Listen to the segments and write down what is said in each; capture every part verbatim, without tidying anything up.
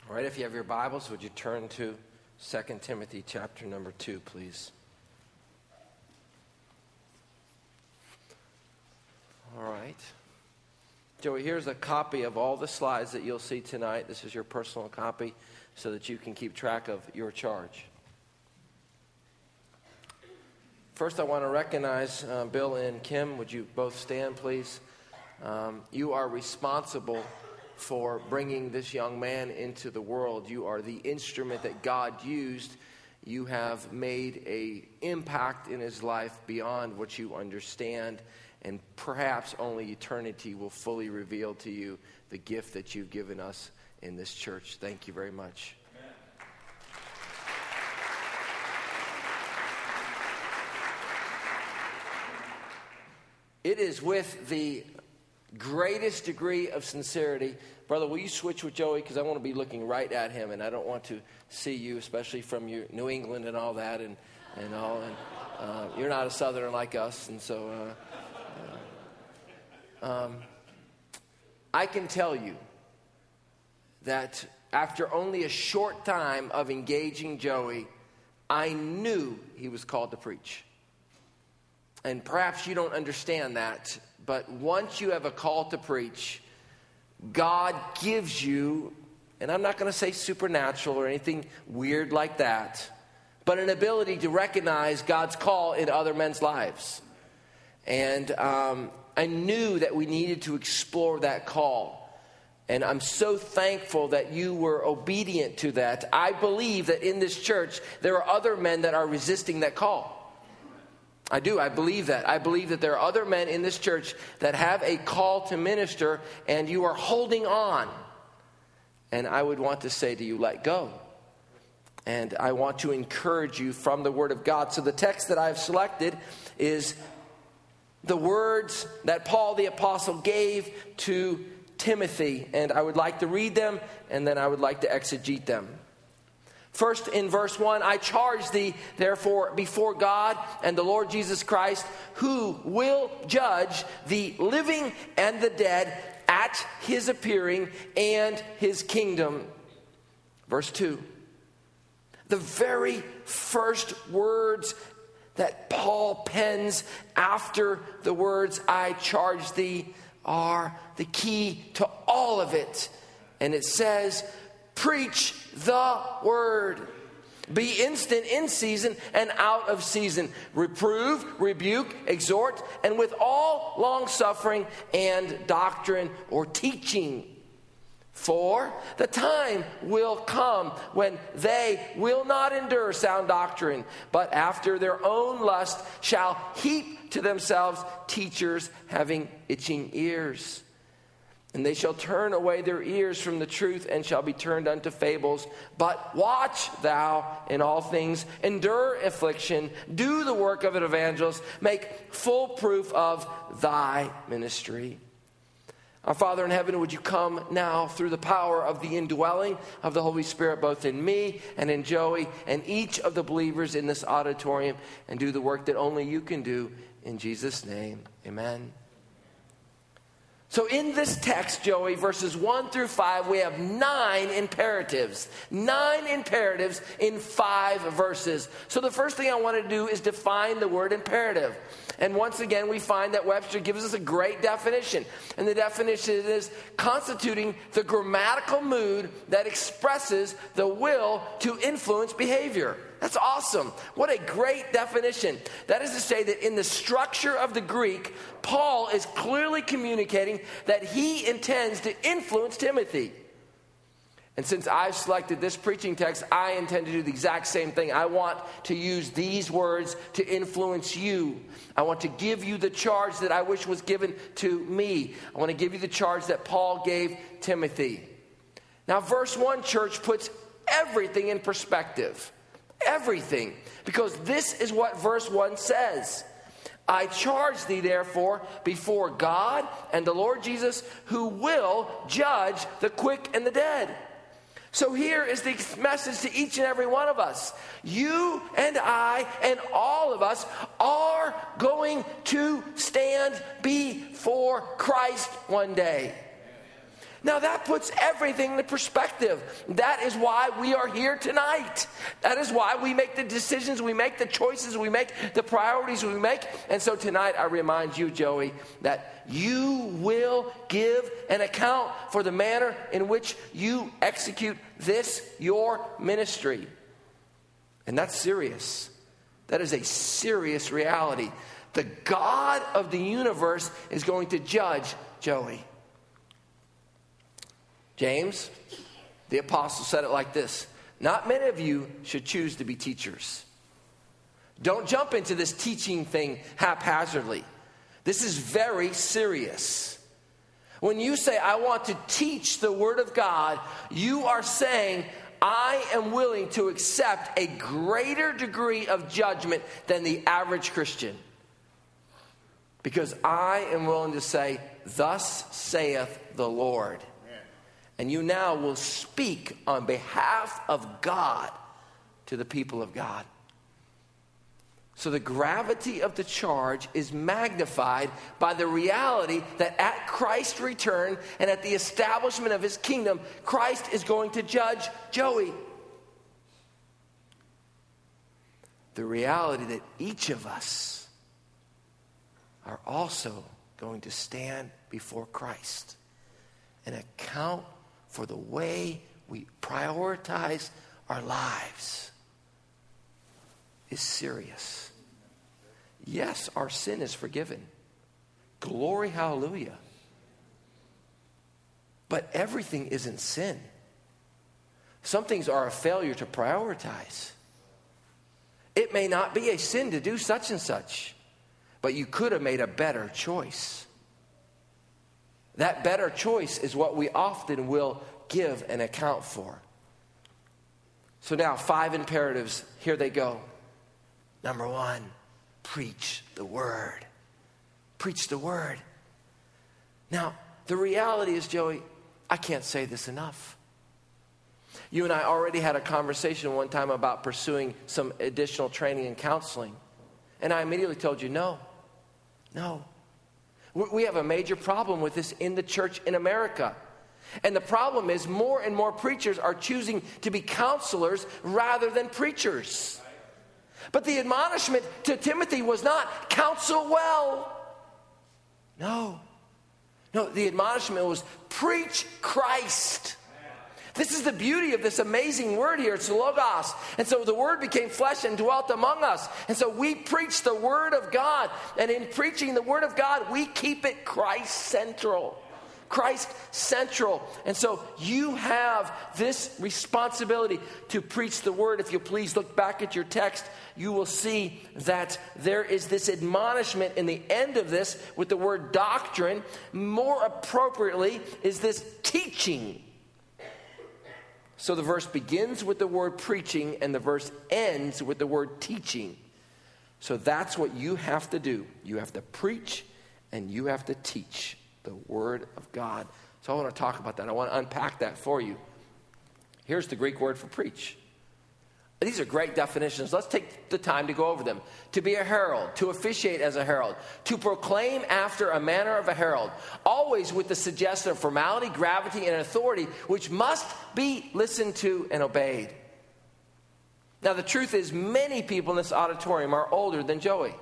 All right, if you have your Bibles, would you turn to Second Timothy chapter number two, please? All right. Joey, here's a copy of all the slides that you'll see tonight. This is your personal copy so that you can keep track of your charge. First, I want to recognize uh, Bill and Kim. Would you both stand, please? Um, you are responsible for bringing this young man into the world. You are the instrument that God used. You have made an impact in his life beyond what you understand, and perhaps only eternity will fully reveal to you the gift that you've given us in this church. Thank you very much. It is with the greatest degree of sincerity. Brother, will you switch with Joey? Because I want to be looking right at him, and I don't want to see you, especially from your New England and all that, and, and all. And uh, you're not a Southerner like us, and so uh, uh, um, I can tell you that after only a short time of engaging Joey, I knew he was called to preach. And perhaps you don't understand that, but once you have a call to preach, God gives you, and I'm not going to say supernatural or anything weird like that, but an ability to recognize God's call in other men's lives. And um, I knew that we needed to explore that call. And I'm so thankful that you were obedient to that. I believe that in this church, there are other men that are resisting that call. I do. I believe that. I believe that there are other men in this church that have a call to minister, and you are holding on. And I would want to say to you, let go. And I want to encourage you from the Word of God. So the text that I've selected is the words that Paul the Apostle gave to Timothy. And I would like to read them, and then I would like to exegete them. First, in verse one, I charge thee, therefore, before God and the Lord Jesus Christ, who will judge the living and the dead at his appearing and his kingdom. Verse two, the very first words that Paul pens after the words, I charge thee, are the key to all of it. And it says, preach the word. Be instant in season and out of season. Reprove, rebuke, exhort, and with all long suffering and doctrine or teaching. For the time will come when they will not endure sound doctrine, but after their own lust shall heap to themselves teachers having itching ears. And they shall turn away their ears from the truth and shall be turned unto fables. But watch thou in all things, endure affliction, do the work of an evangelist, make full proof of thy ministry. Our Father in heaven, would you come now through the power of the indwelling of the Holy Spirit, both in me and in Joey and each of the believers in this auditorium, and do the work that only you can do. In Jesus' name, amen. So in this text, Joey, verses one through five, we have nine imperatives. Nine imperatives in five verses. So the first thing I want to do is define the word imperative. And once again, we find that Webster gives us a great definition. And the definition is constituting the grammatical mood that expresses the will to influence behavior. That's awesome. What a great definition. That is to say that in the structure of the Greek, Paul is clearly communicating that he intends to influence Timothy. And since I've selected this preaching text, I intend to do the exact same thing. I want to use these words to influence you. I want to give you the charge that I wish was given to me. I want to give you the charge that Paul gave Timothy. Now, verse one, church, puts everything in perspective. Everything. Because this is what verse one says. I charge thee, therefore, before God and the Lord Jesus, who will judge the quick and the dead. So here is the message to each and every one of us. You and I and all of us are going to stand before Christ one day. Now that puts everything into perspective. That is why we are here tonight. That is why we make the decisions we make, the choices we make, the priorities we make. And so tonight I remind you, Joey, that you will give an account for the manner in which you execute this, your ministry. And that's serious. That is a serious reality. The God of the universe is going to judge Joey. James, the apostle, said it like this: not many of you should choose to be teachers. Don't jump into this teaching thing haphazardly. This is very serious. When you say, I want to teach the Word of God, you are saying, I am willing to accept a greater degree of judgment than the average Christian. Because I am willing to say, thus saith the Lord. And you now will speak on behalf of God to the people of God. So the gravity of the charge is magnified by the reality that at Christ's return and at the establishment of his kingdom, Christ is going to judge Joey. The reality that each of us are also going to stand before Christ and account for the way we prioritize our lives is serious. Yes, our sin is forgiven. Glory, hallelujah. But everything isn't sin. Some things are a failure to prioritize. It may not be a sin to do such and such, but you could have made a better choice. That better choice is what we often will give an account for. So now, five imperatives. Here they go. Number one, preach the word. Preach the word. Now, the reality is, Joey, I can't say this enough. You and I already had a conversation one time about pursuing some additional training and counseling. And I immediately told you, no, no. We have a major problem with this in the church in America. And the problem is more and more preachers are choosing to be counselors rather than preachers. But the admonishment to Timothy was not counsel well. No. No, the admonishment was preach Christ. This is the beauty of this amazing word here. It's Logos. And so the word became flesh and dwelt among us. And so we preach the word of God. And in preaching the word of God, we keep it Christ central. Christ central. And so you have this responsibility to preach the word. If you please look back at your text, you will see that there is this admonishment in the end of this with the word doctrine. More appropriately is this teaching. So the verse begins with the word preaching and the verse ends with the word teaching. So that's what you have to do. You have to preach and you have to teach the word of God. So I want to talk about that. I want to unpack that for you. Here's the Greek word for preach. These are great definitions. Let's take the time to go over them. To be a herald, to officiate as a herald, to proclaim after a manner of a herald, always with the suggestion of formality, gravity, and authority, which must be listened to and obeyed. Now, the truth is, many people in this auditorium are older than Joey.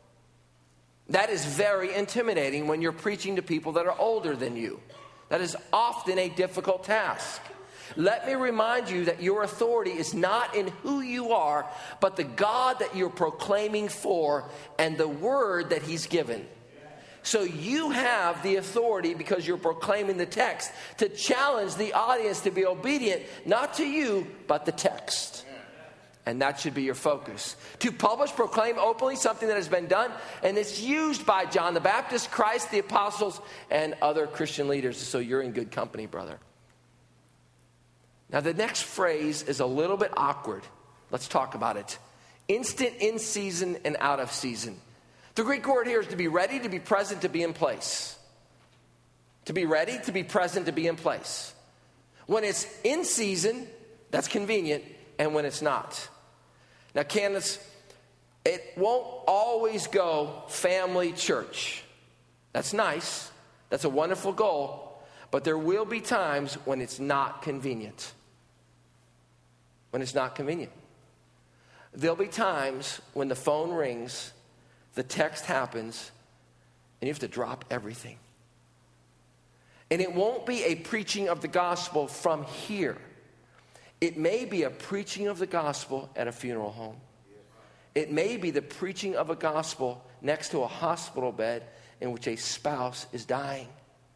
That is very intimidating when you're preaching to people that are older than you. That is often a difficult task. Let me remind you that your authority is not in who you are, but the God that you're proclaiming for and the word that he's given. So you have the authority, because you're proclaiming the text, to challenge the audience to be obedient, not to you, but the text. And that should be your focus. To publish, proclaim openly something that has been done, and it's used by John the Baptist, Christ, the apostles, and other Christian leaders. So you're in good company, brother. Now, the next phrase is a little bit awkward. Let's talk about it. Instant, in season, and out of season. The Greek word here is to be ready, to be present, to be in place. To be ready, to be present, to be in place. When it's in season, that's convenient, and when it's not. Now, Candace, it won't always go family church. That's nice. That's a wonderful goal. But there will be times when it's not convenient. When it's not convenient. There'll be times when the phone rings, the text happens, and you have to drop everything. And it won't be a preaching of the gospel from here. It may be a preaching of the gospel at a funeral home. It may be the preaching of a gospel next to a hospital bed in which a spouse is dying.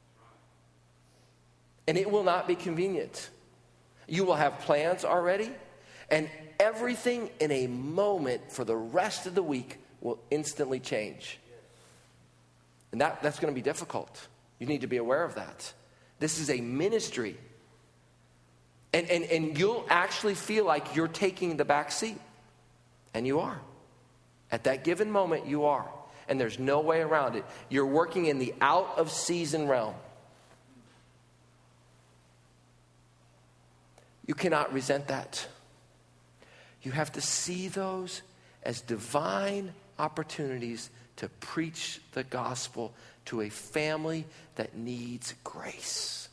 And it will not be convenient. You will have plans already, and everything in a moment for the rest of the week will instantly change. And that, that's going to be difficult. You need to be aware of that. This is a ministry. And, and, and you'll actually feel like you're taking the back seat. And you are. At that given moment, you are. And there's no way around it. You're working in the out-of-season realm. You cannot resent that. You have to see those as divine opportunities to preach the gospel to a family that needs grace.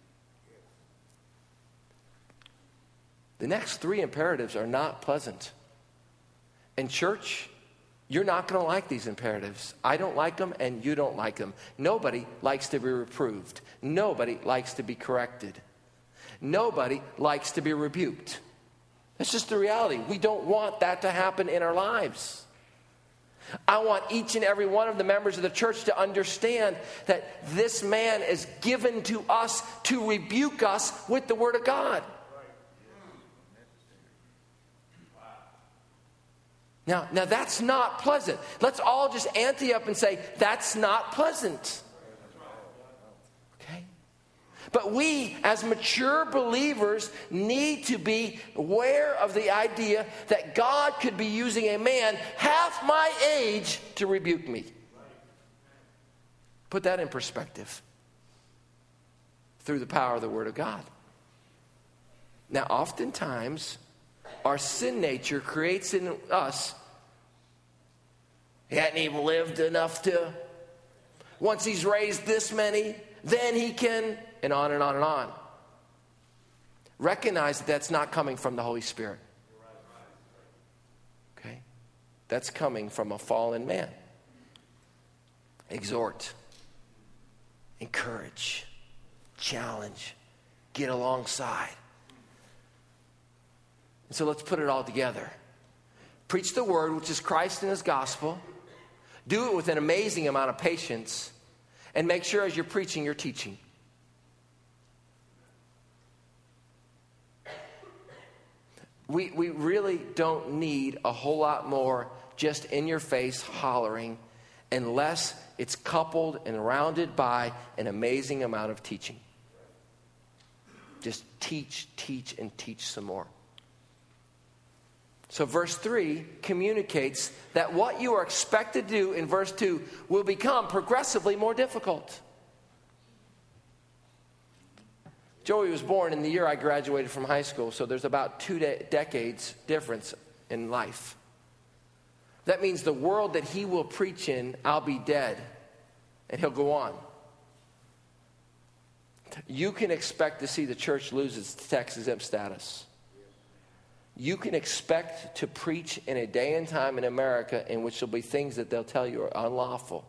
The next three imperatives are not pleasant. And church, you're not going to like these imperatives. I don't like them and you don't like them. Nobody likes to be reproved. Nobody likes to be corrected. Nobody likes to be rebuked. That's just the reality. We don't want that to happen in our lives. I want each and every one of the members of the church to understand that this man is given to us to rebuke us with the word of God. Now, now that's not pleasant. Let's all just ante up and say, that's not pleasant. Okay? But we, as mature believers, need to be aware of the idea that God could be using a man half my age to rebuke me. Put that in perspective. Through the power of the Word of God. Now, oftentimes, our sin nature creates in us, he hadn't even lived enough to, once he's raised this many, then he can, and on and on and on. Recognize that that's not coming from the Holy Spirit. Okay? That's coming from a fallen man. Exhort, encourage, challenge, get alongside. And so let's put it all together. Preach the word, which is Christ and his gospel. Do it with an amazing amount of patience. And make sure as you're preaching, you're teaching. We, we really don't need a whole lot more just in your face hollering unless it's coupled and rounded by an amazing amount of teaching. Just teach, teach, and teach some more. So verse three communicates that what you are expected to do in verse two will become progressively more difficult. Joey was born in the year I graduated from high school, so there's about two de- decades difference in life. That means the world that he will preach in, I'll be dead, and he'll go on. You can expect to see the church lose its tax-exempt status. You can expect to preach in a day and time in America in which there'll be things that they'll tell you are unlawful.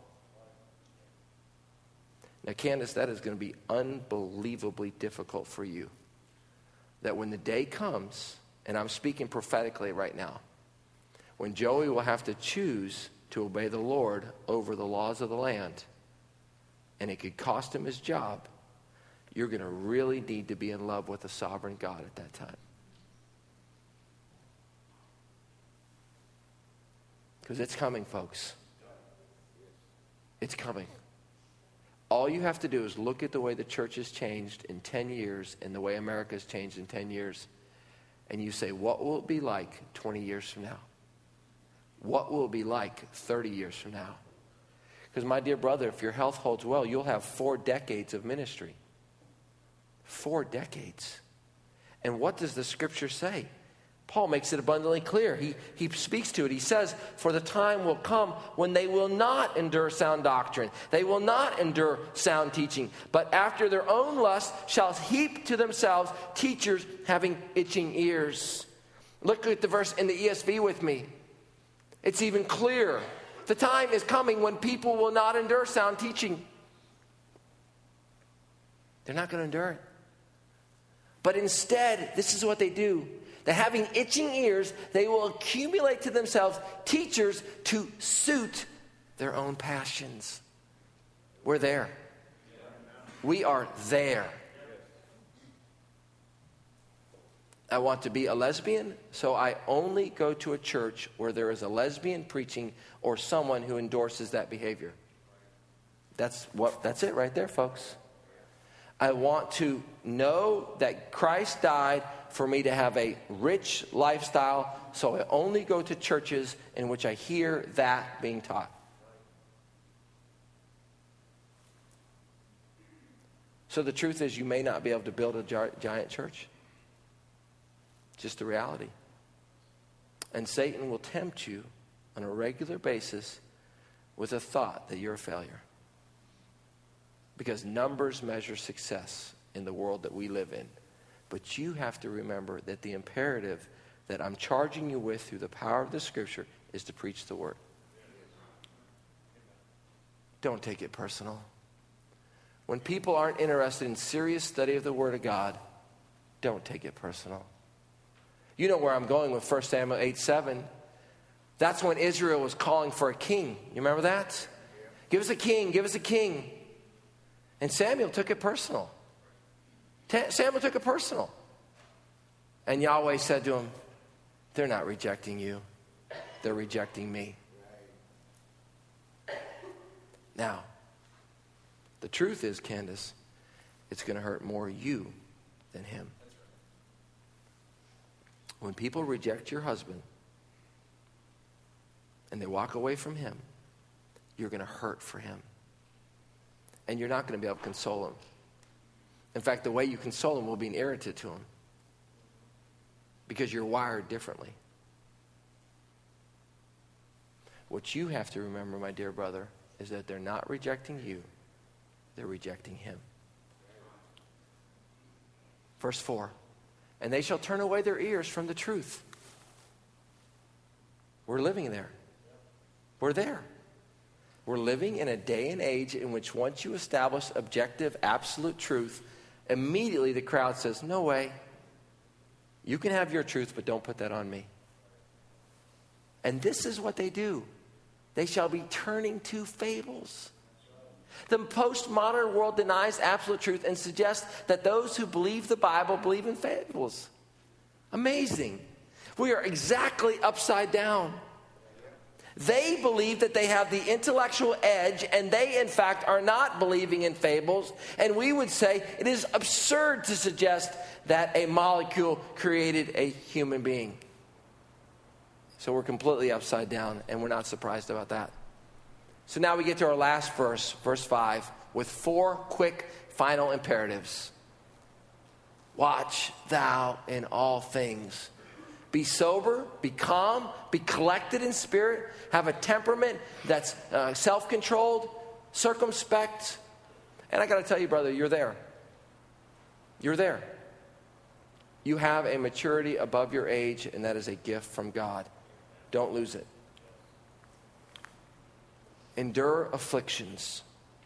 Now, Candace, that is going to be unbelievably difficult for you. That when the day comes, and I'm speaking prophetically right now, when Joey will have to choose to obey the Lord over the laws of the land, and it could cost him his job, you're going to really need to be in love with the sovereign God at that time. Because it's coming, folks. It's coming. All you have to do is look at the way the church has changed in ten years and the way America has changed in ten years. And you say, what will it be like twenty years from now? What will it be like thirty years from now? Because my dear brother, if your health holds well, you'll have four decades of ministry. Four decades. And what does the scripture say? Paul makes it abundantly clear. He, he speaks to it. He says, for the time will come when they will not endure sound doctrine. They will not endure sound teaching, but after their own lust shall heap to themselves teachers having itching ears. Look at the verse in the E S V with me. It's even clearer. The time is coming when people will not endure sound teaching. They're not going to endure it. But instead, this is what they do. That having itching ears, they will accumulate to themselves teachers to suit their own passions. We're there. We are there. I want to be a lesbian, so I only go to a church where there is a lesbian preaching or someone who endorses that behavior. That's what. That's it right there, folks. I want to know that Christ died for me to have a rich lifestyle, so I only go to churches in which I hear that being taught. So the truth is, you may not be able to build a giant church. Just the reality. And Satan will tempt you on a regular basis with a thought that you're a failure. Because numbers measure success in the world that we live in. But you have to remember that the imperative that I'm charging you with through the power of the Scripture is to preach the Word. Don't take it personal. When people aren't interested in serious study of the Word of God, don't take it personal. You know where I'm going with First Samuel eight seven. That's when Israel was calling for a king. You remember that? Give us a king, give us a king. And Samuel took it personal. Samuel took it personal. And Yahweh said to him, they're not rejecting you. They're rejecting me. Now, the truth is, Candace, it's going to hurt more you than him. When people reject your husband and they walk away from him, you're going to hurt for him. And you're not going to be able to console him. In fact, the way you console him will be an irritant to him. Because you're wired differently. What you have to remember, my dear brother, is that they're not rejecting you. They're rejecting him. Verse four. And they shall turn away their ears from the truth. We're living there. We're there. We're living in a day and age in which once you establish objective, absolute truth, immediately the crowd says, no way. You can have your truth, but don't put that on me. And this is what they do. They shall be turning to fables. The postmodern world denies absolute truth and suggests that those who believe the Bible believe in fables. Amazing. We are exactly upside down. They believe that they have the intellectual edge, and they, in fact, are not believing in fables. And we would say it is absurd to suggest that a molecule created a human being. So we're completely upside down, and we're not surprised about that. So now we get to our last verse, verse five, with four quick final imperatives. Watch thou in all things. Be sober, be calm, be collected in spirit, have a temperament that's uh, self-controlled, circumspect. And I got to tell you, brother, you're there. You're there. You have a maturity above your age, and that is a gift from God. Don't lose it. Endure afflictions.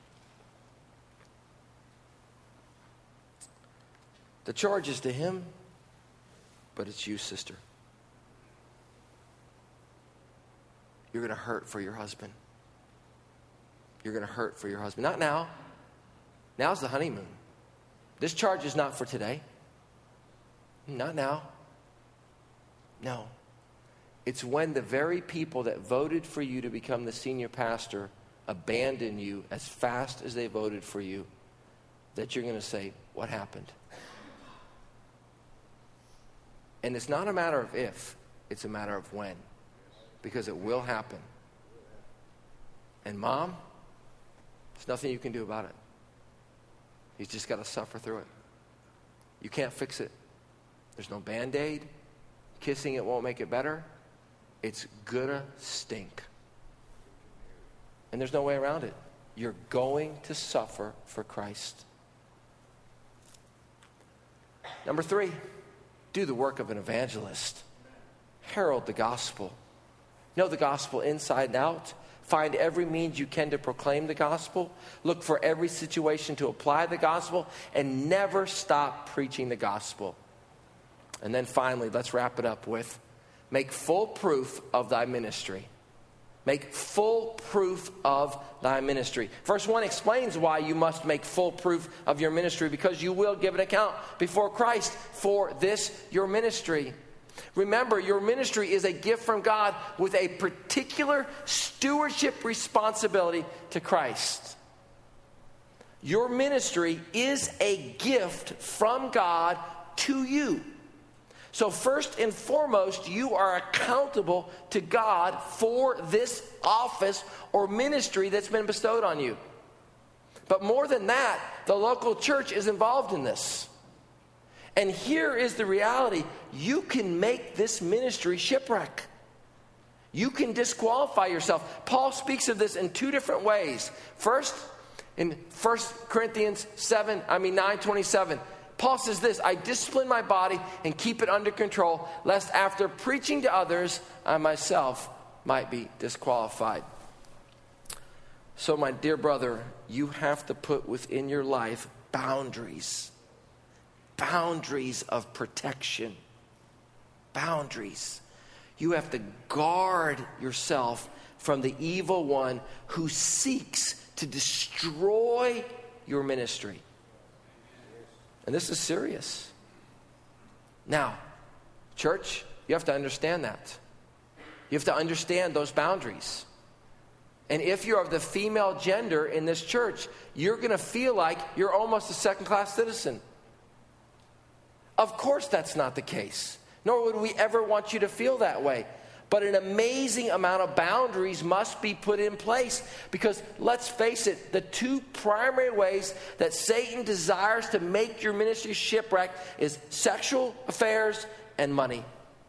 The charge is to him, but it's you, sister. You're going to hurt for your husband. You're going to hurt for your husband. Not now. Now's the honeymoon. This charge is not for today. Not now. No. It's when the very people that voted for you to become the senior pastor abandon you as fast as they voted for you that you're going to say, what happened? And it's not a matter of if, it's a matter of when. Because it will happen. And mom, there's nothing you can do about it. He's just got to suffer through it. You can't fix it. There's no Band-Aid. You kissing it won't make it better. It's gonna stink. And there's no way around it. You're going to suffer for Christ. Number three, do the work of an evangelist. Herald the gospel. Know the gospel inside and out. Find every means you can to proclaim the gospel. Look for every situation to apply the gospel. And never stop preaching the gospel. And then finally, let's wrap it up with, make full proof of thy ministry. Make full proof of thy ministry. Verse one explains why you must make full proof of your ministry, because you will give an account before Christ for this, your ministry. Remember, your ministry is a gift from God with a particular stewardship responsibility to Christ. Your ministry is a gift from God to you. So first and foremost, you are accountable to God for this office or ministry that's been bestowed on you. But more than that, the local church is involved in this. And here is the reality. You can make this ministry shipwreck. You can disqualify yourself. Paul speaks of this in two different ways. First, in First Corinthians seven, I mean nine twenty-seven. Paul says this, I discipline my body and keep it under control, lest after preaching to others, I myself might be disqualified. So my dear brother, you have to put within your life boundaries. Boundaries of protection. Boundaries. You have to guard yourself from the evil one who seeks to destroy your ministry. And this is serious. Now, church, you have to understand that. You have to understand those boundaries. And if you're of the female gender in this church, you're going to feel like you're almost a second-class citizen. Of course that's not the case. Nor would we ever want you to feel that way. But an amazing amount of boundaries must be put in place, because let's face it, the two primary ways that Satan desires to make your ministry shipwreck is sexual affairs and money.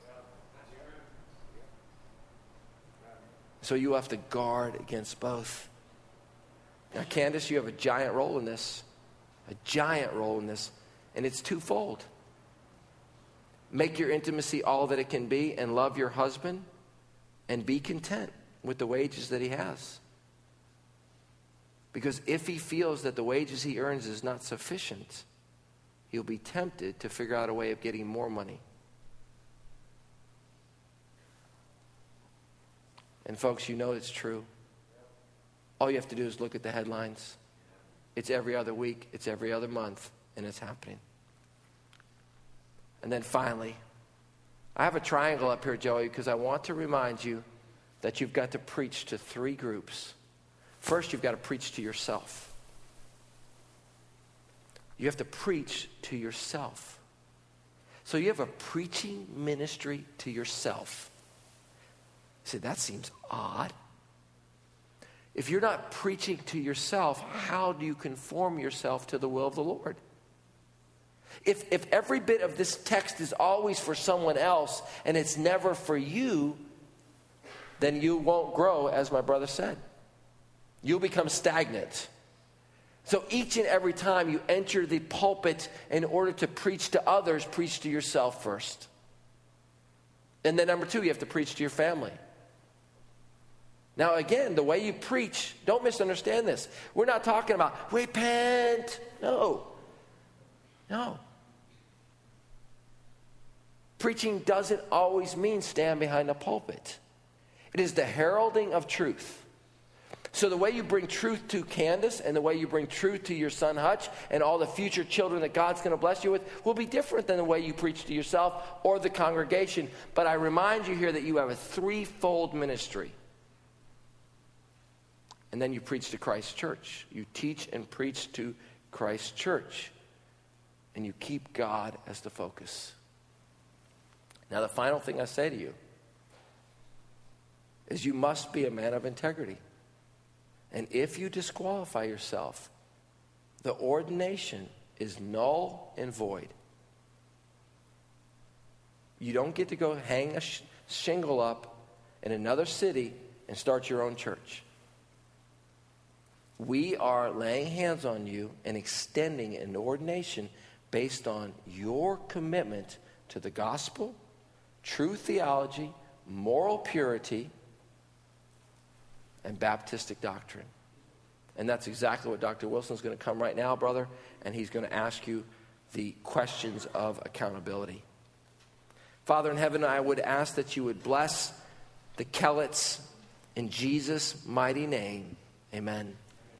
So you have to guard against both. Now, Candace, you have a giant role in this. A giant role in this. And it's twofold. Make your intimacy all that it can be and love your husband and be content with the wages that he has. Because if he feels that the wages he earns is not sufficient, he'll be tempted to figure out a way of getting more money. And folks, you know it's true. All you have to do is look at the headlines. It's every other week, it's every other month, and it's happening. And then finally, I have a triangle up here, Joey, because I want to remind you that you've got to preach to three groups. First, you've got to preach to yourself. You have to preach to yourself. So you have a preaching ministry to yourself. You say, that seems odd. If you're not preaching to yourself, how do you conform yourself to the will of the Lord? If, if every bit of this text is always for someone else and it's never for you, then you won't grow, as my brother said. You'll become stagnant. So each and every time you enter the pulpit in order to preach to others, preach to yourself first. And then number two, you have to preach to your family. Now again, the way you preach, don't misunderstand this. We're not talking about repent. No. No. Preaching doesn't always mean stand behind a pulpit. It is the heralding of truth. So the way you bring truth to Candace and the way you bring truth to your son Hutch and all the future children that God's going to bless you with will be different than the way you preach to yourself or the congregation. But I remind you here that you have a threefold ministry. And then you preach to Christ's church. You teach and preach to Christ's church. And you keep God as the focus. Now, the final thing I say to you is you must be a man of integrity. And if you disqualify yourself, the ordination is null and void. You don't get to go hang a sh- shingle up in another city and start your own church. We are laying hands on you and extending an ordination based on your commitment to the gospel, true theology, moral purity, and Baptistic doctrine. And that's exactly what Doctor Wilson is going to come right now, brother, and he's going to ask you the questions of accountability. Father in heaven, I would ask that you would bless the Kelletts in Jesus' mighty name. Amen.